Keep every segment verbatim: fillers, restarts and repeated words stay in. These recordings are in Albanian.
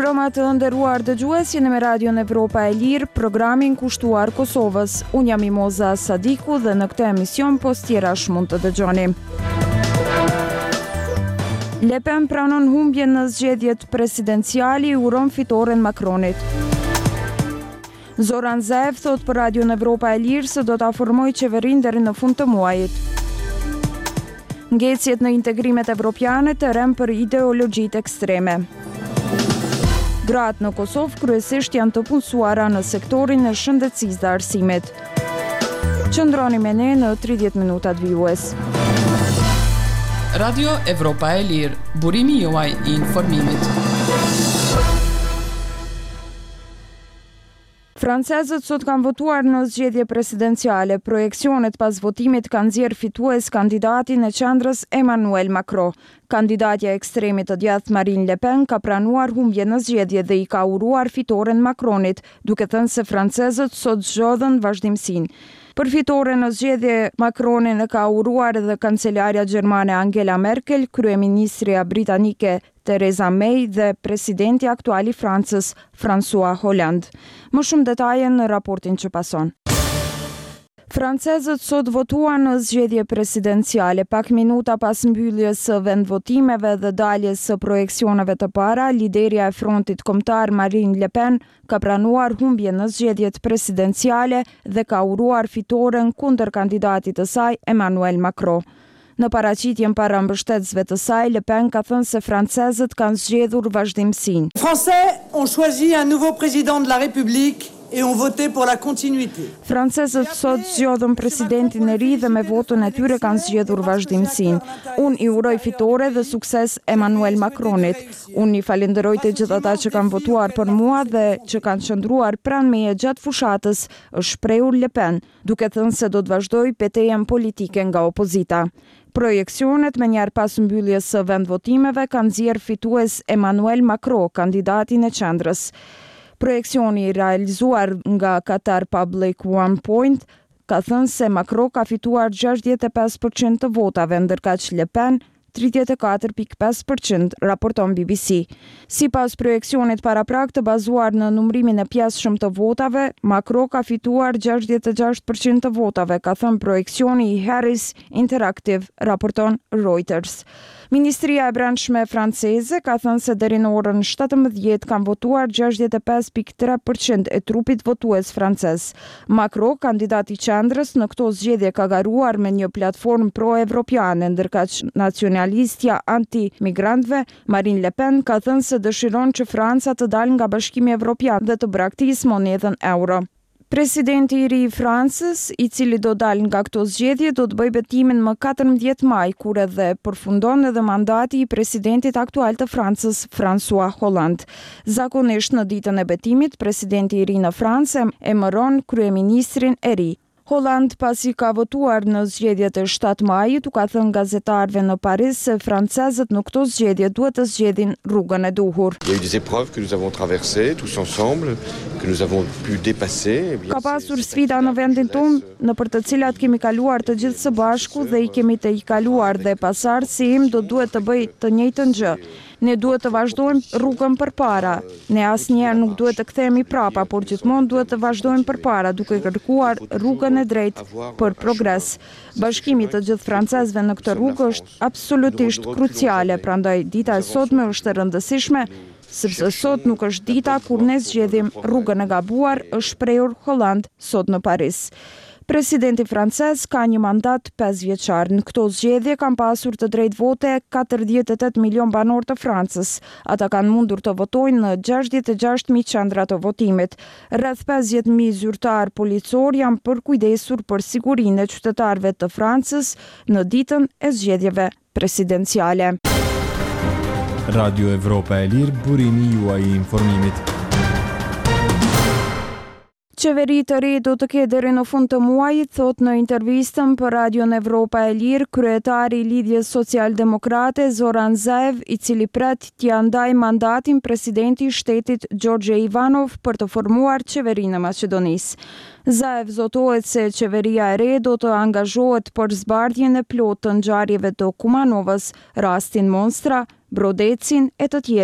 mbrëma të nderuar dëgjues, jeni me Radion Evropa e Lirë, programin kushtuar Kosovës. Unë jam Imoza Sadiku dhe në këtë emision post tjerash mund të dëgjoni. Le Pen pranon humbjen në zgjedhjet presidenciali, uron fitoren Macronit. Zoran Zaev thot për Radion Evropa e Lirë se do të formojë qeverinë deri në fund të muajit. Ngecjet në integrimet evropiane të rem për ideologjitë ekstreme. Gratë në Kosovë kryesisht janë të punësuara në sektorin e shëndetësisë dhe arsimit. Qëndroni me ne në tridhjetë minutat vijues. Radio Evropa e Lirë, burimi juaj i informimit. Francezët sot kanë votuar në zgjedhje presidenciale. Projekcionet pas votimit kanë nxjerrë fitues kandidatin e qendrës Emmanuel Macron. Kandidatja ekstremit të djathtë Marine Le Pen ka pranuar humbje në zgjedhje dhe i ka uruar fitoren Macronit, duke thënë se francezët sot zgjodhen vazhdimsinë. Për fitoren në zgjedhje, Macronin e ka uruar edhe kancelarja gjermane Angela Merkel, kryeministrja britanike Theresa May dhe presidenti aktual i Francës, François Hollande. Më shumë detaje në raportin që pason. Francezët sot votuan në zgjedhje presidenciale. Pak minuta pas mbylljes së vendvotimeve dhe daljes së projeksioneve të para, liderja e Frontit Kombëtar Marine Le Pen ka pranuar humbje në zgjedhjet presidenciale dhe ka uruar fitoren kundër kandidatit të saj Emmanuel Macron. Në paraqitjen para mbështetësve të saj, Le Pen ka thënë se francezët kanë zgjedhur vazhdimsinë. Français ont choisi un nouveau président de la République et ont voté pour la continuité. Francezët sot zgjodhën presidentin e ri dhe me votën e tyre kanë zgjedhur vazhdimsinë. Unë i uroj fitore dhe sukses Emmanuel Macronit. Unë i falenderoj të gjithë ata që kanë votuar për mua dhe që kanë qëndruar pranë meje gjatë fushatës, është shprehur Le Pen, duke thënë se do të vazhdoj betejën politike nga opozita. Projekcionet me njerë pas mbylljes së vendvotimeve kanë nxjerrë fitues Emmanuel Macron, kandidatin e qendrës. Projekcioni i realizuar nga Qatar Public One Point ka thënë se Macron ka fituar gjashtëdhjetë e pesë përqind të votave, ndërkaq Le Pen tridhjetë e katër pikë pesë përqind, raporton B B C. Sipas projekcionit paraprak të bazuar në numrimin e pjesëshëm të votave, Macron ka fituar gjashtëdhjetë e gjashtë përqind të votave, ka thënë projekcioni i Harris Interactive, raporton Reuters. Ministria e Brendshme franceze ka thënë se deri në orën shtatëmbëdhjetë kanë votuar gjashtëdhjetë e pesë pikë tre përqind e trupit votues francez. Macron, kandidati i qendrës, në këto zgjedhje ka garuar me një platformë pro-evropiane, ndërkaq nacionalistja anti-migrantëve Marine Le Pen ka thënë se dëshiron që Franca të dalë nga Bashkimi Evropian dhe të braktisë monedhën euro. Presidenti i ri i Francës, i cili do dalë nga këto zgjedhje, do të bëjë betimin më katërmbëdhjetë maj, kur edhe përfundon edhe mandati i presidentit aktual të Francës, François Hollande. Zakonisht në ditën e betimit, presidenti i ri në Francë emëron kryeministrin e ri. Hollande pasi ka votuar në zgjedhjet e shtatë majit, u ka thënë gazetarëve në Paris se francezët në këto zgjedhje duhet të zgjedhin rrugën e duhur. Il y a eu des épreuves que nous avons traversées tous ensemble, que nous avons pu dépasser. Ka pasur sfida në vendin tonë, në për të cilat kemi kaluar të gjithë së bashku dhe i kemi të i kaluar dhe pasardhësi im do duhet të bëj të njëjtën gjë. Ne duhet të vazhdojmë rrugën përpara. Ne asnjëherë nuk duhet të kthehemi prapa, por gjithmonë duhet të vazhdojmë përpara, duke kërkuar rrugën e drejtë për progres. Bashkimi të gjithë francezëve në këtë rrugë është absolutisht kruciale, prandaj dita e sotme është e rëndësishme, sepse sot nuk është dita kur ne zgjedhim rrugën e gabuar, është shprehur Hollande sot në Paris. Presidenti francez ka një mandat pesë vjeçar. Në këto zgjedhje kanë pasur të drejtë vote katërdhjetë e tetë milion banor të Francës. Ata kanë mundur të votojnë në gjashtëdhjetë e gjashtë mijë qendra të votimit. Rreth pesëdhjetë mijë zyrtar policor janë përkujdesur për sigurinë e qytetarëve të Francës në ditën e zgjedhjeve presidenciale. Radio Evropa e Lirë, burimi juaj i informimit. Qeveri të re do të ketë deri në fund të muajit, thot në intervistën për Radion Evropa e Lirë kryetari i Lidhjes Social-Demokrate Zoran Zaev, i cili pret t'ia ndajë mandatin presidenti i shtetit Gjorgje Ivanov për të formuar qeverinë e Maqedonisë. Zaev zotohet se qeveria e re do të angazhohet për zbardhjen e plotë të ngjarjeve të Kumanovës, rastin Monstra, Brodecin e të tjera,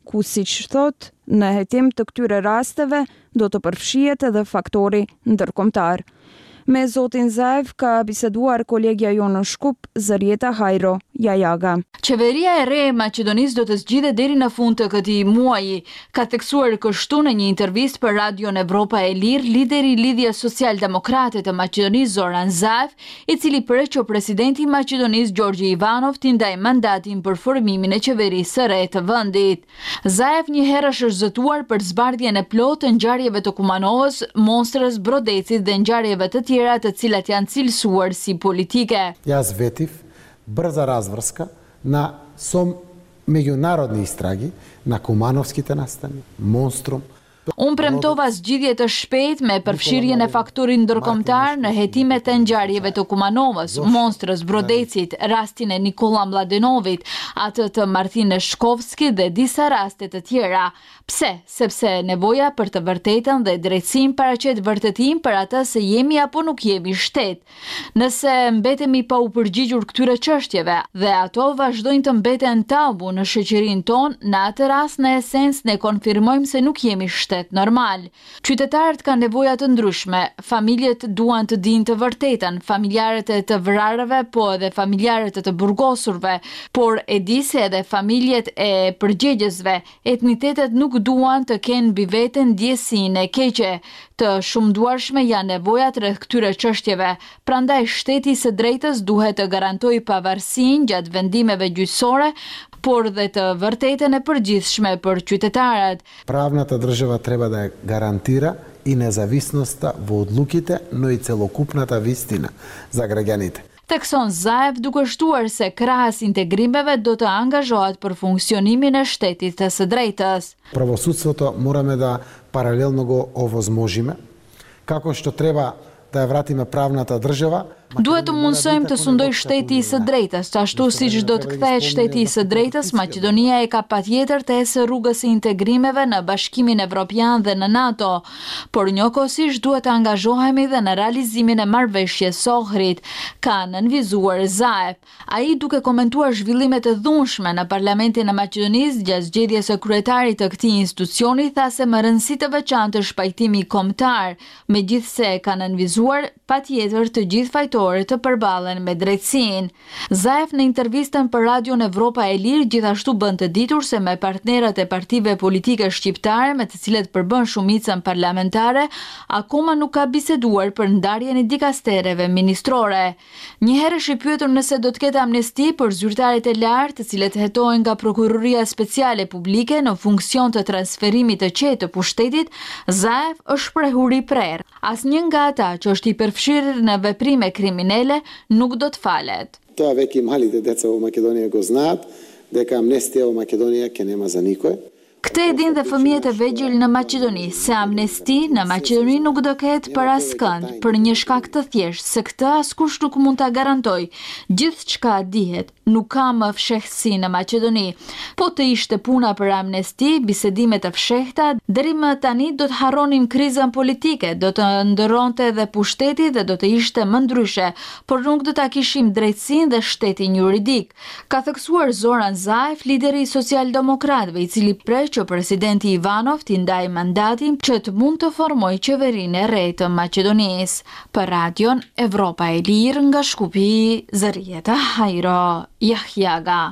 ku siç thot, në hetim të këtyre rasteve do të përfshihet edhe faktori ndërkombëtar. Me zotin Zaev ka biseduar kolegja jo në Shkup, Zërieta Hajro Jajaga. Qeveria e re e Maqedonisë do të zgjidhet deri në fund të këtij muaji, ka theksuar kështu në një intervistë për Radion Evropa e Lirë lideri i Lidhjes Social-Demokrate të Maqedonisë Zoran Zaev, i cili pret që presidenti i Maqedonisë Gjorgji Ivanov t'i ndajë mandatin për formimin e qeverisë së re të vendit. Zaev një herë është zëtuar për zbardhjen e plotë të ngjarjeve të Kumanovës, Monstrës, Brodecit dhe ngjarjeve të tjera të cilat janë cilësuar si politike. Ja zvetiv brza razvrska na som međunarodni istragi na Kumanovskite nastani, Monstrum. Unë premtova zgjidhje të shpejtë me përfshirjen e faktorit ndërkombëtar në hetimet e ngjarjeve të Kumanovës, Monstrës, Brodecit, rastin e Nikola Mladenovit, atë të Martine Shkovski dhe disa raste të tjera. Pse? Sepse nevoja për të vërtetën dhe drejtësinë paraqet vërtetim për atë se jemi apo nuk jemi shtet. Nëse mbetemi pa u përgjigjur këtyre çështjeve dhe ato vazhdojnë të mbeten tabu në shoqërinë tonë, në atë rast në esencë ne konfirmojmë se nuk jemi shtet normal. Qytetarët kanë nevoja të ndryshme, familjet duan të dinë të vërtetën, familjarët e të vrarëve, po edhe familjarët e të burgosurve, por e di se edhe familjet e përgjegjësve, etnitetet nuk duan të kenë mbi veten ndjesinë e keqe. Të shumëduarshme janë nevojat rreth këtyre çështjeve, prandaj shteti së drejtës duhet të garantojë pavarësinë gjatë vendimeve gjyqësore, por dhe të vërtetën e përgjithshme për qytetarët. Правната држава треба да гарантира и независноста во одлуките, но и целокупната вистина за граѓаните. Tekson Zaev duke shtuar se krahas integrimeve do të angazhohet për funksionimin e shtetit të së drejtës. Правосудството morаме да паралелно го овозможиме, како што треба да ја вратиме правната држава. Duhet të mundsojmë të sundoj shteti i së drejtës, ashtu siç do të kthehet shteti i së drejtës, Maqedonia e ka patjetër të ecë rrugës së integrimeve në Bashkimin Evropian dhe në NATO, por njëkohësisht duhet të angazhohemi dhe në realizimin e marrëveshjes së Ohrit, ka nënvizuar Zaev. Ai duke komentuar zhvillimet e dhunshme në Parlamentin e Maqedonisë gjatë zgjedhjes së kryetarit të këtij institucioni, tha se më rëndësi të veçantë është pajtimi kombëtar, megjithse ka nënvizuar patjetër të gjithë fajtorët të përballen me drejtësinë. Zaev në intervistën për Radion Evropa e Lirë gjithashtu bën të ditur se me partnerët e partive politike shqiptare me të cilët përbën shumicën parlamentare, akoma nuk ka biseduar për ndarjen e dikastereve ministrore. Një herë është i pyetur nëse do të ketë amnesti për zyrtarët e lartë të cilët hetohen nga Prokuroria Speciale Publike në funksion të transferimit të qetë të pushtetit, Zaev është shprehur i prerë. Asnjë nga ata që është i përfshirë në veprime kriminele nuk do të falet. Тоа веќе и малите деца во Македонија го знаат дека амнестија во Македонија ќе нема за никој. Këtë e din dhe fëmijët e vegjël në Maqedoni, se amnesti në Maqedoni nuk do ketë për askënd, për një shkak të thjeshtë, se këtë askush nuk mund ta garantoj. Gjithçka dihet, nuk ka më fshehësi në Maqedoni. Po të ishte puna për amnesti, bisedime të fshehta, deri më tani do të harronim krizën politike, do të ndëronte edhe pushteti dhe do të ishte më ndryshe, por nuk do ta kishim drejtësinë dhe shtetin juridik, ka theksuar Zoran Zaev, lideri i socialdemokratëve, i cili prej që presidenti Ivanov t'i ndaj mandatin që të mund të formoj qeverinë e re të Maqedonisë. Për Radion Evropa e Lirë nga Shkupi, Zërieta Hajro Jajaga.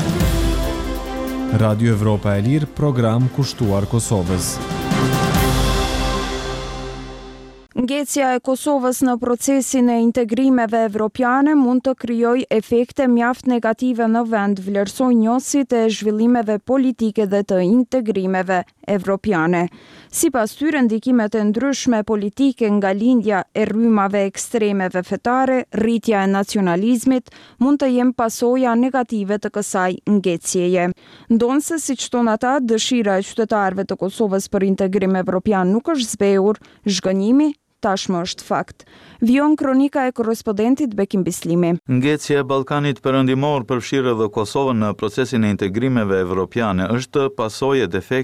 Radio Evropa e Lirë, program kushtuar Kosovës. Ngecja e Kosovës në procesin e integrimeve evropiane mund të krijojë efekte mjaft negative në vend, vlerësoi njësit e zhvillimeve politike dhe të integrimeve evropiane. Sipas tyre, ndikimet e ndryshme politike nga lindja e rrymave ekstremeve fetare, rritja e nacionalizmit, mund të jenë pasoja negative të kësaj ngecjeje. Ndonse, siç thon ata, dëshira e qytetarëve të Kosovës për integrim evropian nuk është zbehur, zhgënjimi tashmë është fakt. Vion kronika e korrespondentit Bekim Bislimi. Ngecja e Ballkanit Perëndimor përfshirë edhe Kosovën në procesin e integrimeve evropiane është pasojë e defektit në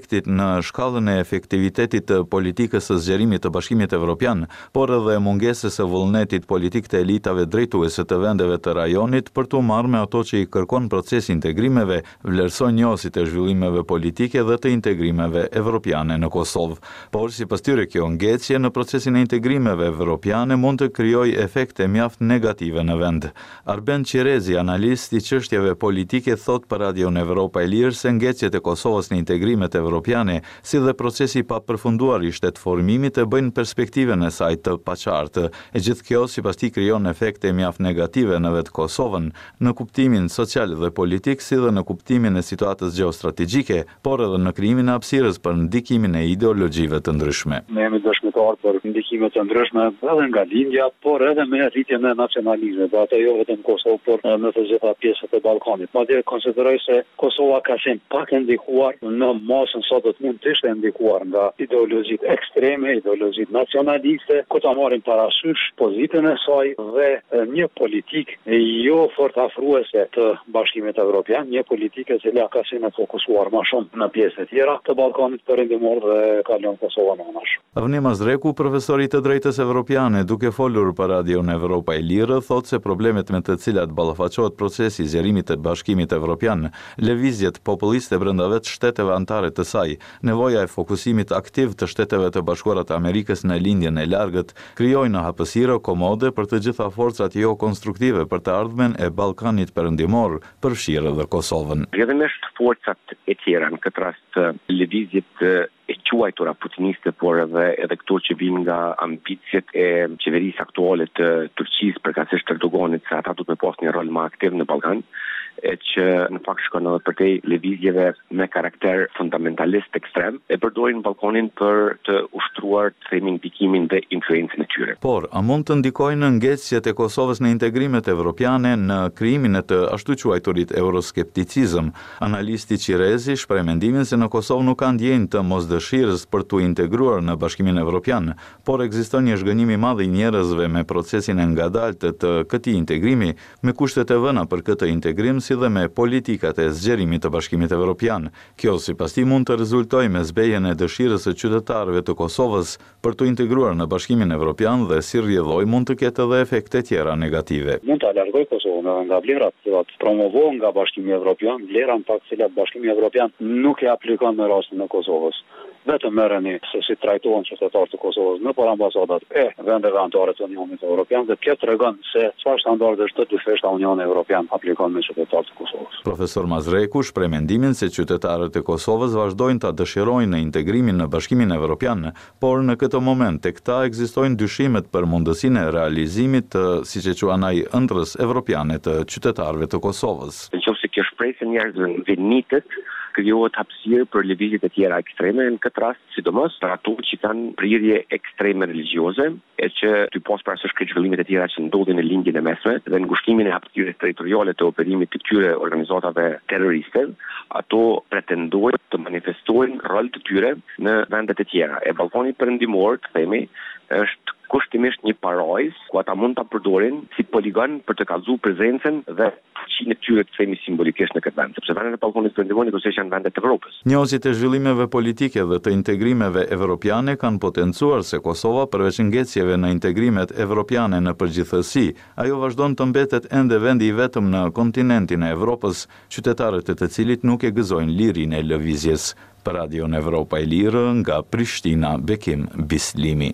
në shkallën e efektivitetit të politikës së zgjerimit të Bashkimit Evropian, por edhe mungesës së vullnetit politik të elitave drejtuese të vendeve të rajonit për të marrë me ato që i kërkon procesi integrimeve, vlerëson njohësit e zhvillimeve politike dhe të integrimeve evropiane në Kosovë. Por sipas tyre kjo ngecje në procesin e integrimeve evropiane mund të krijojë efekte mjaft negative në vend. Arben Qirezi, analist i çështjeve politike, thot për Radion Evropa e Lirë se ngecjet e Kosovës në integrimet evropiane, si dhe procesi pa përfunduar i shtetformimit e bëjnë perspektiven e saj të paqartë. E gjithë kjo sipas tij krijon efekte mjaft negative në vetë Kosovën, në kuptimin social dhe politik, si dhe në kuptimin e situatës gjeostrategjike, por edhe në krijimin e hapësirës për ndikimin e ideologjive të ndryshme. Ne jemi dëshmitar për ndikime të ndryshme edhe nga lindja, por edhe me rritjen e nacionalizmit, ato jo vetëm Kosovë, por në të gjitha pjesët e Ballkanit. Madje konsideroj se Kosova ka qenë pak e ndikuar në masën sa do të mund të ishte ndikuar nga ideologjitë ekstreme, ideologjitë nacionaliste, ku ta marrin parasysh pozitën e saj dhe një politikë jo fort afruese të Bashkimit Evropian, një politikë e cila ka qenë fokusuar më shumë në pjesë të tjera të Ballkanit perëndimor dhe ka lënë Kosovën anash. Avni Mazreku, profesor i të drejtës evropiane, duke folur për Radion Evropa e Lirë, thotë se problemet me të cilat ballafaqohet procesi i zgjerimit të Bashkimit Evropian, lëvizjet populliste brenda vetë shteteve anëtare të saj, nevoja e fokusimit aktiv të Shteteve të Bashkuara të Amerikës në lindjen e largët, krijojnë hapësirë komode për të gjitha forcat jo konstruktive për të ardhmen e Ballkanit perëndimor, përfshirë edhe Kosovën. Rrjedhimisht forcat e tjera, në këtë rast lëvizjet e quajtura putiniste, por edhe edhe këto që vijnë nga ambicjet e qeverisë aktuale të Turqisë, përkatësisht Erdoganit, se ata duhet të pasë një rol më aktiv në Ballkan, e që në fakt shkon edhe përtej lëvizjeve me karakter fundamentalist ekstrem, e përdorin Ballkanin për të ushtruar të themi ndikimin dhe influencën e tyre. Por, a mund të ndikojnë ngecjet e Kosovës në integrimet evropiane në krijimin e të ashtu quajturit euroskepticizëm? Analisti Qirezi shpreh mendimin se në Kosovë nuk ka ndjenjë të mosdëshirës për të integruar në Bashkimin Evropian, por ekziston një zhgënjim i madh i njerëzve me procesin e ngadaltë të këtij integrimi, me kushtet e vëna për këtë integrim, si dhe me politikat e zgjerimit të Bashkimit Evropian. Kjo sipas tij mund të rezultojë me zbejjen e dëshirës së qytetarëve të Kosovës për të integruar në Bashkimin Evropian dhe si rrjedhoi mund të ketë edhe efekte tjera negative. Mund ta largoj Kosovën nga vlerat që promovohen nga Bashkimi Evropian, vlera në fakt cilat Bashkimi Evropian nuk e aplikon në rastin e Kosovës. Vetëm merreni se si trajtohen qytetarët e Kosovës në për ambasadat e vendeve anëtare të Unionit Evropian dhe kjo tregon se çfarë standardesh të dysheshta Unioni Evropian aplikon me qytetarët e Kosovës. Profesor Mazreku shpreh mendimin se qytetarët e Kosovës vazhdojnë ta dëshirojnë në integrimin në Bashkimin Evropian, por në këtë moment tek ta ekzistojnë dyshimet për mundësinë e realizimit të, siç e quan ai, ëndrrës evropiane të qytetarëve të Kosovës. Nëse kjo shpresë e njerëzve venitet, krijohet hapësirë për lëvizjet e tjera ekstreme, në këtë rast sidomos për ato që kanë prirje ekstreme religjioze, e që ty pas parasysh këtë zhvillimet e tjera që ndodhin në lindjen e mesme dhe ngushtimin e hapësirës territoriale të operimit të këtyre organizatave terroriste, ato pretendojnë të manifestojnë rol të tyre në vendet e tjera. E Ballkani perëndimor, të themi, është kushtimisht një parajs ku ata mund ta përdorin si poligon për të kallëzuar prezencën dhe fuqinë e tyre të themi simbolikisht në këtë vend, sepse vendet e Ballkanit perëndimor ose janë vendet e Evropës. Njohësit e zhvillimeve politike dhe të integrimeve evropiane kanë potencuar se Kosova, përveç ngecjeve në integrimet evropiane në përgjithësi, ajo vazhdon të mbetet ende vendi i vetëm në kontinentin e Evropës, qytetarët e të cilit nuk e gëzojnë lirinë e lëvizjes. Për Radion Evropa e Lirë, nga Prishtina, Bekim Bislimi.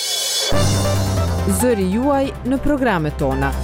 Zëri juaj në programet tona.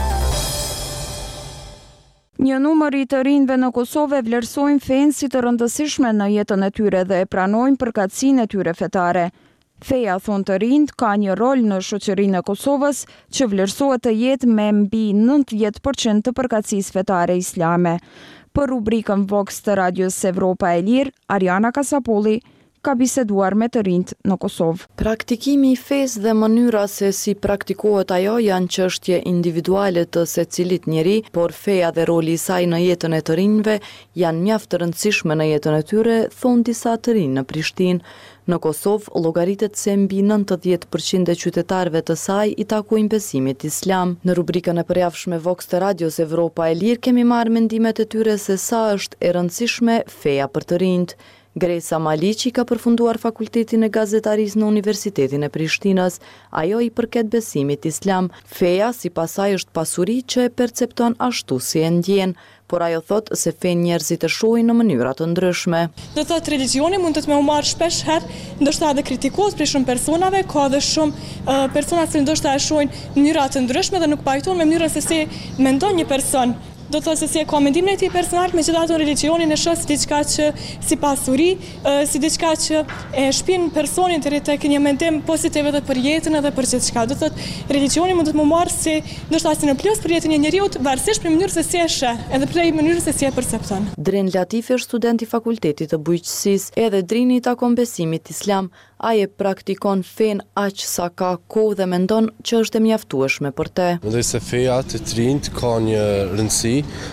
Një numër i të rinjve në Kosovë vlerësojnë fenë si të rëndësishme në jetën e tyre dhe e pranojnë përkatësinë e tyre fetare. Feja, thonë të rinjt, ka një rol në shoqërinë e Kosovës që vlerësohet të jetë me mbi nëntëdhjetë përqind të përkatësisë fetare islame. Për rubrikën Vox të Radios Evropa e Lirë, Ariana Kasapolli ka biseduar me të rinjt në Kosovë. Praktikimi i fesë dhe mënyra se si praktikohet ajo janë çështje individuale të secilit njeri, por feja dhe roli i saj në jetën e të rinjve janë mjaft të rëndësishme në jetën e tyre, thonë disa të rinj në Prishtinë. Në Kosovë, llogaritet se mbi nëntëdhjetë përqind e qytetarëve të saj i takojnë besimit islam. Në rubrikën e përjavshme Vox të Radios Evropa e Lirë kemi marrë mendimet e tyre se sa është e rëndësishme feja për të rinjt. Gresa Maliqi ka përfunduar fakultetin e gazetarisë në Universitetin e Prishtinës. Ajo i përket besimit islam. Feja, sipas saj, është pasuri që e percepton ashtu si e ndjen, por ajo thot se fen njerëzit e shohin në mënyra të ndryshme. Do thot religioni mund të të me u marrë shpesh herë, ndoshta edhe kritikohet për shumë personave, ka edhe shumë uh, persona që ndoshta e shohin në mënyra të ndryshme dhe nuk pajtohen me mënyrën se si mendon një person. Do të thotë se si e ka mendimin e tij personal, megjithatë religionin e shoh si diçka që si pasuri, si diçka që e shpin personin deri tek një mendim pozitiv edhe për jetën edhe për gjithçka. Do të thotë religioni mund të më marrë si ndoshta si në plus për jetën e njeriu, varësisht për mënyrën se si e sheh, edhe për mënyrën se si e percepton. Drin Latifi është student i Fakultetit të Bujqësisë, edhe Drini i takon besimit islam. Ai e praktikon fen aq sa ka kohë dhe mendon që është e mjaftueshme për te. Mendoj se feja të trinjt ka një rëndësi,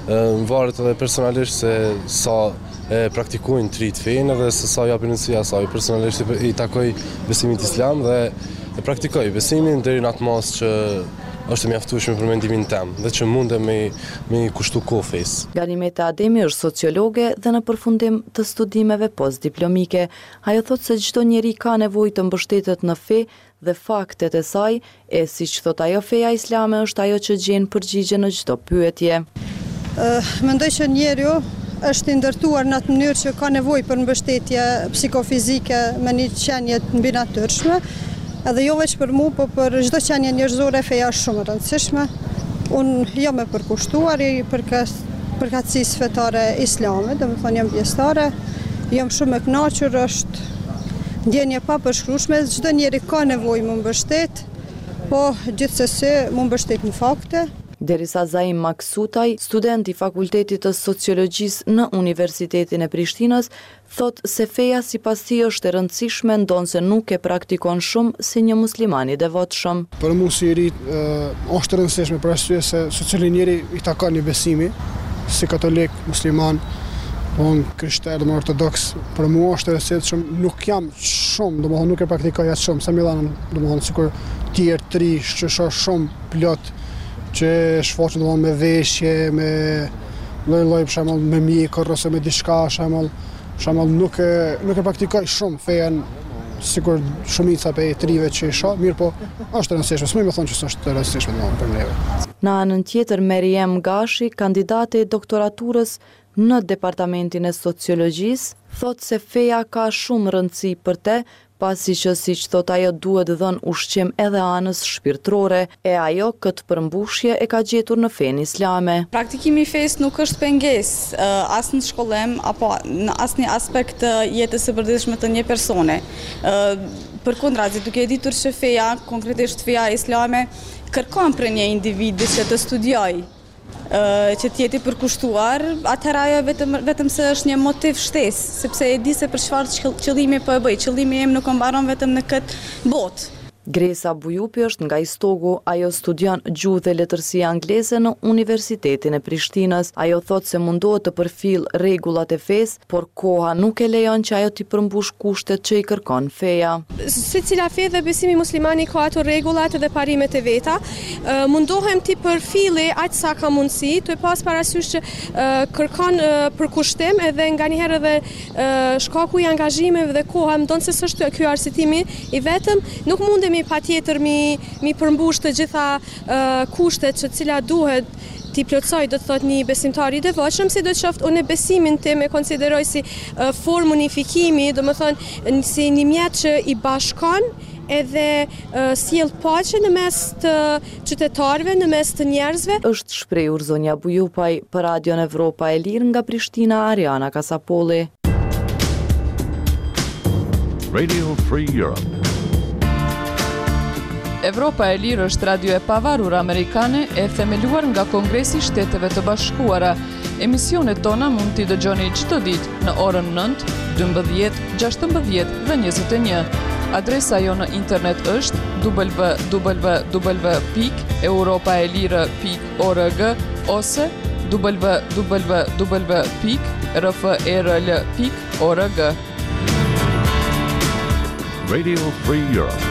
varet edhe personalisht se sa e praktikojnë trit fen dhe se sa japin rëndësi asaj. Personalisht i takoj besimit islam dhe e praktikoj besimin deri në atë mas që është e mjaftueshme për mendimin tem dhe që mundem me, me kushtu kohë fesë. Ganimeta Ademi është sociologe dhe në përfundim të studimeve postdiplomike. Ajo thot se çdo njeri ka nevojë të mbështetet në fe dhe faktet e saj, e siç thot ajo, feja islame është ajo që gjen përgjigje në çdo pyetje. Uh, mendoj që njeriu është i ndërtuar në atë mënyrë që ka nevojë për mbështetje psikofizike me një qenie të mbinatyrshme. Edhe jo veç për mu, po për çdo qenie njerëzore feja është shumë e rëndësishme. Unë jam e përkushtuar i përkatësisë fetare islame, dhe me thonë jam pjesëtare, jam shumë e kënaqur, është ndjenje pa përshkrueshme, çdo njeri ka nevojë më mbështet, po gjithsesi më mbështet në fakte. Derisa Zaim Maksutaj, student i Fakultetit të Sociologjisë në Universitetin e Prishtinës, thot se feja sipas tij është e rëndësishme, ndonse nuk e praktikon shumë si një musliman i devotshëm. Për mua si i ri është e rëndësishme për arsye se secili njeri i takon një besimi, si katolik, musliman, unë krishter dhe ortodoks, për mua është e rëndësishme, nuk jam shumë, domethënë nuk e praktikoj atë shumë, sa millan, domethënë sikur tjerë tri që shoh shumë plot që shfaqen domethënë me veshje, me lloj-lloj për shembull me mjekër ose me diçka, për shembull, për shembull nuk e nuk e praktikoj shumë fen sikur shumica pe trive që i shoh, mirë po është e rëndësishme, s'më më thonë që është e rëndësishme domethënë për neve. Në anën tjetër, Meriem Gashi, kandidate e doktoraturës në Departamentin e Sociologjisë, thot se feja ka shumë rëndësi për te, pasi që siç thot ajo duhet dhënë ushqim edhe anës shpirtërore, e ajo këtë përmbushje e ka gjetur në fenë islame. Praktikimi i fesë nuk është pengesë uh, as në shkollim apo në asnjë aspekt të jetës së përditshme të një persone. Uh, Përkundrazi, duke e ditur që feja, konkretisht feja islame, kërkon për një individi që të studiojë, që t'jeti përkushtuar, atëherë ajo vetëm, vetëm se është një motiv shtesë, sepse e di se për çfarë qëllimi po e bëj, qëllimi im nuk mbaron vetëm në këtë botë. Gresa Bujupi është nga Istogu, ajo studion gjuhë dhe letërsi angleze në Universitetin e Prishtinës. Ajo thot se mundohet të përfill rregullat e fesë, por koha nuk e lejon që ajo t'i përmbush kushtet që i kërkon feja. Secila fe dhe besimi muslimani ka ato rregullat dhe parimet e veta. Uh, mundohem t'i përfilli aq sa ka mundësi, të pas parasysh që uh, kërkon uh, përkushtim edhe nganjëherë edhe uh, shkaku i angazhimeve dhe koha, mendon se s'është ky arsyetimi i vetëm, nuk mundem pa tjetër mi, mi përmbush të gjitha uh, kushtet që cila duhet t'i plotësoj, do të thot një besimtar i devotshëm, si do të qoftë unë besimin tim e konsideroj si uh, formë unifikimi, do më thonë si një mjet që i bashkon edhe uh, sjell paqe në mes të qytetarëve, në mes të njerëzve. Është shprehur zonja Bujupaj për Radion Evropa e Lirë nga Prishtina, Ariana Kasapolli. Radio Free Europe. Evropa e Lirë është radio e pavarur amerikane e themeluar nga Kongresi i Shteteve të Bashkuara. Emisionet tona mund t'i dëgjoni çdo ditë në orën nëntë, dymbëdhjetë, gjashtëmbëdhjetë dhe njëzet e një. Adresa jo në internet është w w w pikë europaelire pikë org ose w w w pikë r f e r l pikë org. Radio Free Europe.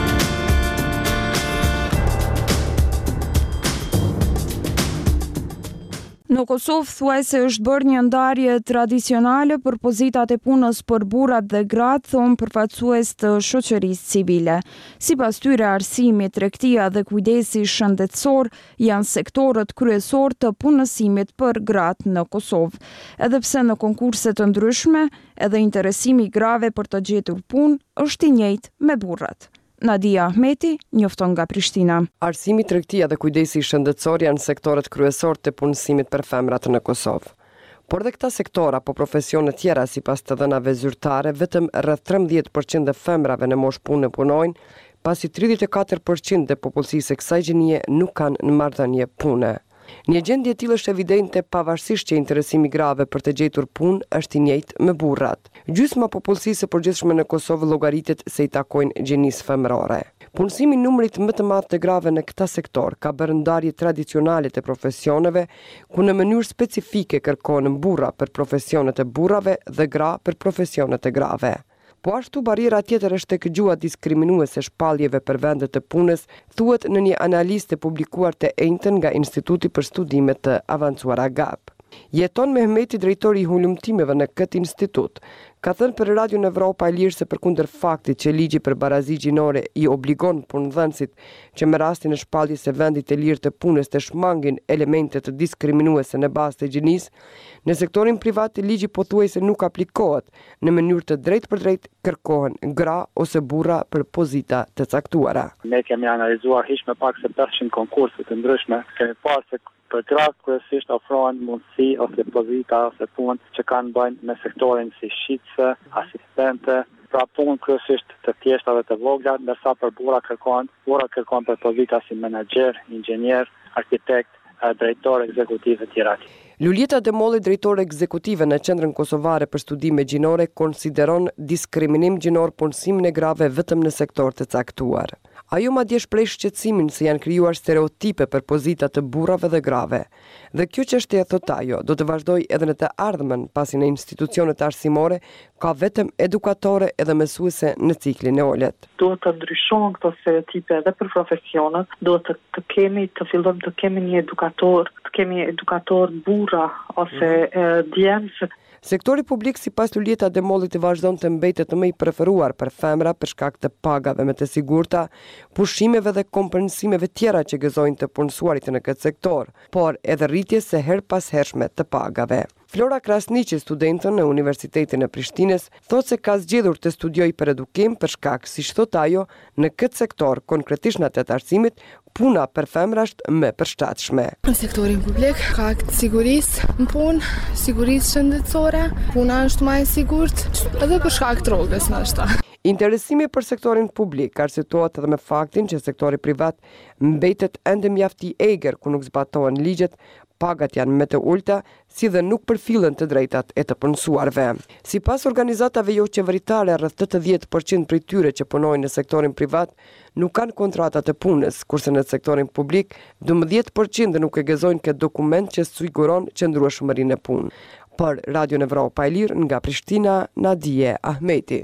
Në Kosovë thuaj se është bërë një ndarje tradicionale për pozitat e punës për burrat dhe gratë, thonë përfaqësues të shoqërisë civile. Sipas tyre, arsimi, tregtia dhe kujdesi shëndetësor janë sektorët kryesor të punësimit për gratë në Kosovë. Edhe pse në konkurse të ndryshme, edhe interesimi i grave për të gjetur punë është i njëjtë me burrat. Nadia Ahmeti njofton nga Prishtina. Arsimi, tregtia dhe kujdesi shëndetësor janë sektorët kryesor të punësimit për femrat në Kosovë. Por dhe këta sektora po profesione tjera sipas të dhënave zyrtare, vetëm rreth trembëdhjetë përqind e femrave në moshë punë punojnë, pasi tridhjetë e katër përqind e popullsisë së kësaj gjinije nuk kanë në marrëdhënie pune. Një gjendje e tillë është evidente pavarësisht që interesimi grave për të gjetur punë është i njëjtë me burrat. Gjysma popullsisë së përgjithshme në Kosovë llogaritet se i takojnë gjinisë femërore. Punësimi numrit më të madh të grave në këtë sektor ka bërë ndarje tradicionale të profesioneve, ku në mënyrë specifike kërkohen burra për profesionet e burrave dhe gra për profesionet e grave. Po ashtu bariera tjetër është tek gjua diskriminuese shpalljeve për vendet të punës, thuhet në një analizë të publikuar të enjtën nga Instituti për Studime të Avancuara G A P. Jeton Mehmeti, drejtori i hulumtimeve në këtë institut, ka thënë për Radio Evropa e Lirë se përkundër faktit që ligji për barazi gjinore i obligon punëdhënësit që me rastin e shpalljes së vendit të lirë të punës të shmangin elemente të diskriminuese në bazë të gjinisë, në sektorin privat ligji pothuajse nuk aplikohet, në mënyrë të drejtë për drejtë kërkohen gra ose burra për pozita të caktuara. Ne kemi analizuar hiç më pak se pesëqind konkurse të ndryshme, kemi parë se për gratë kryesisht ofrohen mundësi ose pozita ose punë që kanë bëjnë me sektorin si shitse, asistente, pra punë kryesisht të thjeshta dhe të vogla, ndërsa për burra kërkohen, burra kërkohen për pozita si menaxher, inxhinier, arkitekt, drejtor ekzekutiv e tjera. Luljeta Demolli, drejtore ekzekutive në Qendrën Kosovare për Studime Gjinore, konsideron diskriminim gjinor punësimin e grave vetëm në sektor të caktuar. Ajo madje shpreh shqetësimin se janë krijuar stereotipe për pozita të burrave dhe grave. Dhe kjo çështje, thot ajo, do të vazhdojë edhe në të ardhmen, pasi në institucionet arsimore ka vetëm edukatore edhe mësuese në ciklin e olet. Duhet të ndryshojnë këto stereotipe edhe për profesionet, duhet të, të kemi të fillojmë të kemi një edukator, të kemi edukator burra ose mm. djemse. Sektori publik sipas Luljeta Demollit të vazhdon të mbetet më i preferuar për femra për shkak të pagave më të sigurta, pushimeve dhe kompensimeve tjera që gëzojnë të punësuarit në këtë sektor, por edhe rritjes së her pas hershme të pagave. Flora Krasniqi, studentën në Universitetin e Prishtinës, thotë se ka zgjedhur të studiojë për edukim për shkak, siç thot ajo, në këtë sektor, konkretisht në atë të arsimit, puna për femra është më e përshtatshme. Në sektorin publik ka sigurisë në punë, sigurisë shëndetësore, puna është më e sigurt, edhe për shkak të rrogës ndoshta. Interesimi për sektorin publik arsyetohet edhe me faktin që sektori privat mbetet ende mjaft i egër ku nuk zbatohen ligjet, pagat janë më të ulta, si dhe nuk përfillen të drejtat e të punësuarve. Sipas organizatave jo qeveritare, rreth tetëdhjetë përqind prej tyre që punojnë në sektorin privat nuk kanë kontrata të punës, kurse në sektorin publik dymbëdhjetë përqind nuk e gëzojnë këtë dokument që siguron qëndrueshmërinë e punë. Për Radio Evropa e Lirë nga Prishtina, Nadia Ahmeti.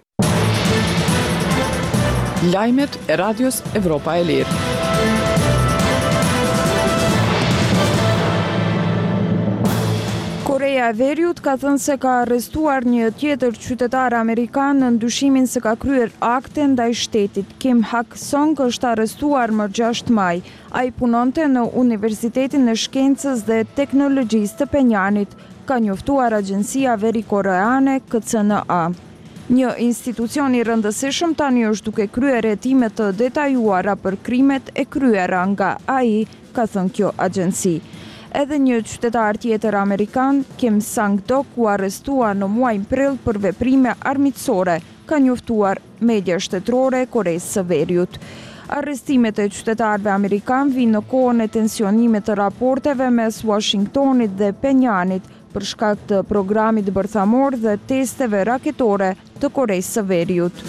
Lajmet e Radios Evropa e Lirë. Korea e Veriut ka thënë se ka arrestuar një tjetër qytetar amerikan në ndyshimin se ka kryer akte ndaj shtetit. Kim Hak-song është arrestuar më gjashtë maj. Ai punonte në Universitetin e Shkencës dhe Teknologjisë të Penjanit, ka njoftuar agjencia veri-koreane K C N A. Një institucion i rëndësishëm tani është duke kryer hetime të detajuara për krimet e kryera nga ai, ka thënë kjo agjenci. Edhe një qytetar tjetër amerikan, Kim Sang-dok, u arrestua në muajin prill për veprime armiqësore, ka njoftuar media shtetërore e Koresë së Veriut. Arrestimet e qytetarëve amerikan vijnë në kohën e tensionimit të raporteve mes Washingtonit dhe Penjanit për shkak të programit bërthamor dhe testeve raketore të Koresë së Veriut.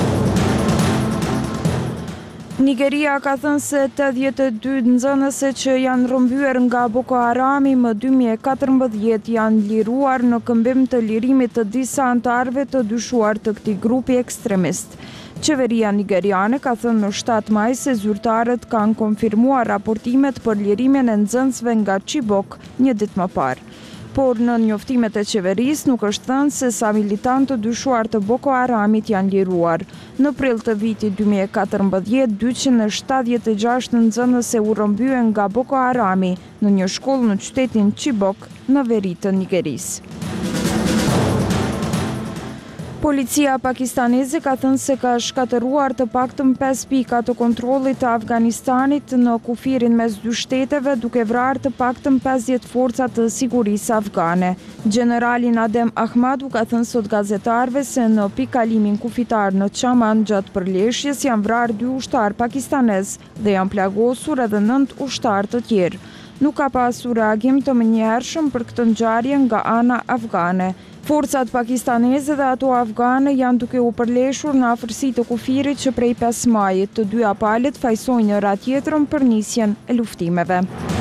Nigeria ka thënë se tetëdhjetë e dy nxënëse që janë rrëmbyer nga Boko Harami më dy mijë e katërmbëdhjetë janë liruar në këmbim të lirimit të disa anëtarëve të dyshuar të këtij grupi ekstremist. Qeveria nigeriane ka thënë në shtatë maj se zyrtarët kanë konfirmuar raportimet për lirimin e nxënësve nga Chibok një ditë më parë. Por në njoftimet e qeverisë nuk është thënë se sa militantë të dyshuar të Boko Haramit janë liruar. Në prill të vitit dy mijë e katërmbëdhjetë, dyqind e shtatëdhjetë e gjashtë nxënëse u rrëmbyen nga Boko Harami në një shkollë në qytetin Chibok në veri të Nigerisë. Policia pakistaneze ka thënë se ka shkatëruar të paktën pesë pika të kontrollit të Afganistanit në kufirin mes dy shteteve, duke vrarë të paktën pesëdhjetë forca të sigurisë afgane. Generali Nadem Ahmadu ka thënë sot gazetarëve se në pikalimin kufitar në Chaman gjatë përleshjes janë vrarë dy ushtar pakistanez dhe janë plagosur edhe nëntë ushtar të tjerë. Nuk ka pasur reagim të menjëhershëm për këtë ngjarje nga ana afgane. Forcat pakistaneze dhe ato afgane janë duke u përleshur në afërsi të kufirit që prej pesë majit të dyja palët fajsojnë njëra tjetrën për nisjen e luftimeve.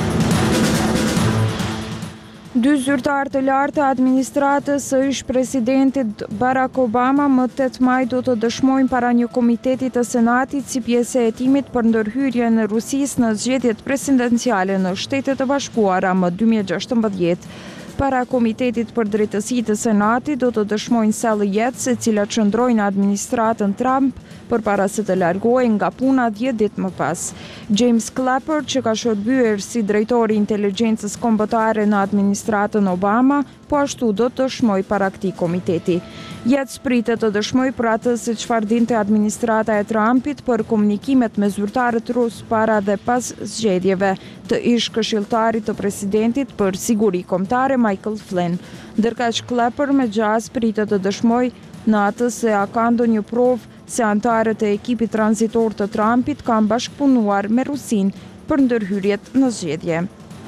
Dy zyrtarë të lartë të administratës së ish-presidentit Barack Obama më tetë maj do të dëshmojnë para një komiteti të Senatit si pjesë e hetimit për ndërhyrjen e Rusisë në zgjedhjet presidenciale në Shtetet e Bashkuara më dy mijë e gjashtëmbëdhjetë. Para Komitetit për Drejtësitë të Senatit do të dëshmojnë Sally Yates, e cila qëndroi në administratën Trump përpara se të largohej nga puna dhjetë ditë më pas. James Clapper, që ka shërbyer si drejtori i inteligjencës kombëtare në administratën Obama, po ashtu do të dëshmoj para këtij komiteti. Yates pritet të dëshmoj për atë se çfarë dinte administrata e Trumpit për komunikimet me zyrtarët rus para dhe pas zgjedhjeve, të ish këshilltarit të presidentit për siguri kombëtare Michael Flynn. Ndërkaq Clapper me gjas pritet të dëshmoj në atë se a ka ndonjë provë se antarët e ekipit tranzitor të Trumpit kanë bashkëpunuar me Rusin për ndërhyrjet në zgjedhje.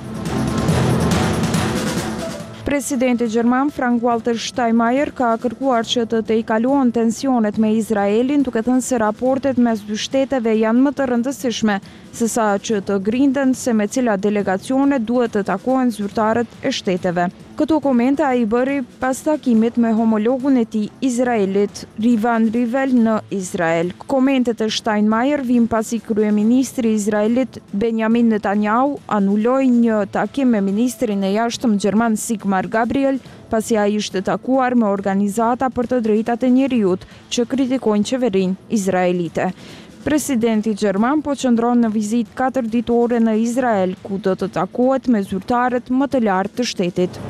Presidenti gjerman Frank-Walter Steinmeier ka kërkuar që të tejkalohen tensionet me Izraelin, duke thënë se raportet mes dy shteteve janë më të rëndësishme se sa që të grinden se me cila delegacione duhet të takohen zyrtarët e shteteve. Këto komente ai bëri pas takimit me homologun e tij Izraelit, Rivan Rivel, në Izrael. Komentet e Steinmeier vijnë pasi kryeministri Izraelit Benjamin Netanyahu anuloi një takim me ministrin e jashtëm gjerman Sigmar Gabriel, pasi ai ishte takuar me organizata për të drejtat e njerëzit që kritikojnë qeverinë izraelite. Presidenti gjerman po qëndron në vizitë katër ditore në Izrael, ku do të takohet me zyrtarët më të lartë të shtetit.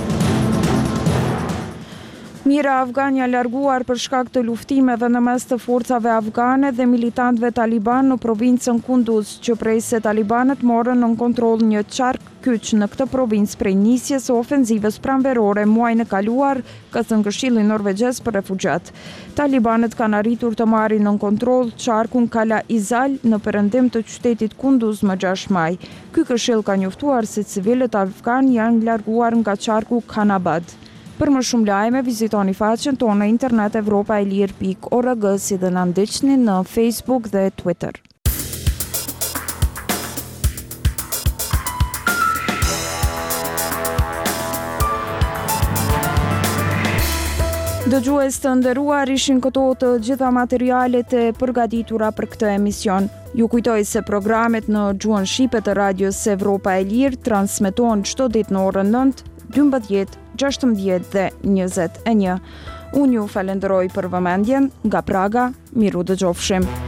Mira afgan janë larguar për shkak të luftimeve në mes të forcave afgane dhe militantëve taliban në provincën Kunduz, që prej se talibanët morën në kontroll një qark kyç në këtë provincë prej nisjes së ofenzivës pranverore muajin e kaluar, ka thënë Këshilli Norvegjez për refugjat. Talibanët kanë arritur të marrin në kontroll qarkun Kala Izal në perëndim të qytetit Kunduz më gjashtë maj. Ky këshill ka njoftuar se civilët afgan janë larguar nga qarku Khanabad. Për më shumë lajme, vizitoni faqen tonë në internet evropa e lirë pikë org, si dhe na ndiqni në Facebook dhe Twitter. Dëgjues të nderuar, ishin këto të gjitha materialet e përgatitura për këtë emision. Ju kujtoj se programet në gjuhën shqipe të radios Evropa e Lirë transmetohen çdo ditë në orën nëntë, dymbëdhjetë, gjashtëmbëdhjetë dhe njëzet e një. Unë ju falenderoj për vëmendjen, nga Praga, miru dëgjofshim.